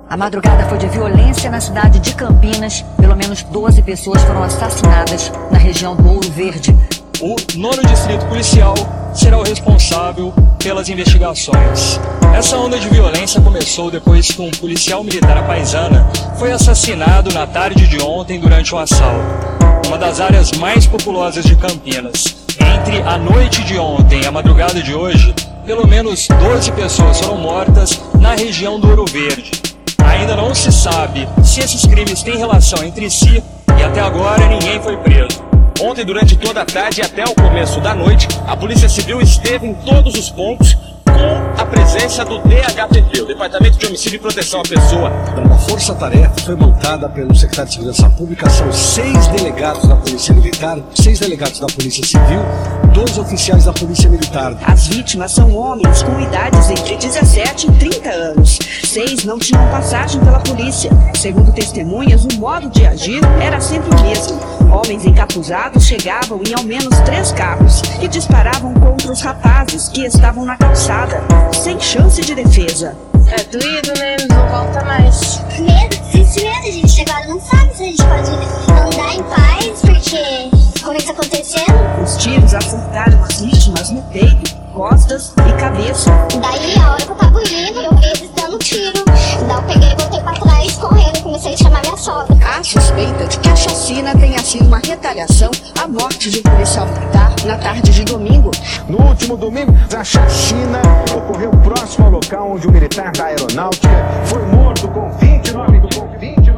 A madrugada foi de violência na cidade de Campinas. Pelo menos 12 pessoas foram assassinadas na região do Ouro Verde. O 9º Distrito Policial será o responsável pelas investigações. Essa onda de violência começou depois que um policial militar à paisana foi assassinado na tarde de ontem durante um assalto. Uma das áreas mais populosas de Campinas. Entre a noite de ontem e a madrugada de hoje, pelo menos 12 pessoas foram mortas na região do Ouro Verde. Ainda não se sabe se esses crimes têm relação entre si e até agora ninguém foi preso. Ontem, durante toda a tarde e até o começo da noite, a Polícia Civil esteve em todos os pontos com a presença do DHPP, o Departamento de Homicídio e Proteção à Pessoa. Uma força-tarefa foi montada pelo secretário de Segurança Pública, são 6 delegados da Polícia Militar, 6 delegados da Polícia Civil, 2 oficiais da Polícia Militar. As vítimas são homens com idades entre 17 e 30 anos. 6 não tinham passagem pela polícia. Segundo testemunhas, o modo de agir era sempre o mesmo. Homens encapuzados chegavam em ao menos 3 carros e disparavam contra os rapazes que estavam na calçada, sem chance de defesa. É doído, né? Não volta mais. Medo, medo, a gente agora não sabe se a gente pode andar em paz, porque como isso acontecendo. Os tiros acertaram as vítimas no peito, costas e cabeça. Daí, a hora que eu tava indo, eu vi eles dando tiro. Daí eu peguei e voltei pra trás, correndo, e comecei a chamar minha sogra. Há suspeita de que a chacina tenha sido uma retaliação à morte de um policial militar na tarde de domingo. No último domingo, a chacina ocorreu próximo ao local onde o militar da aeronáutica foi morto com 29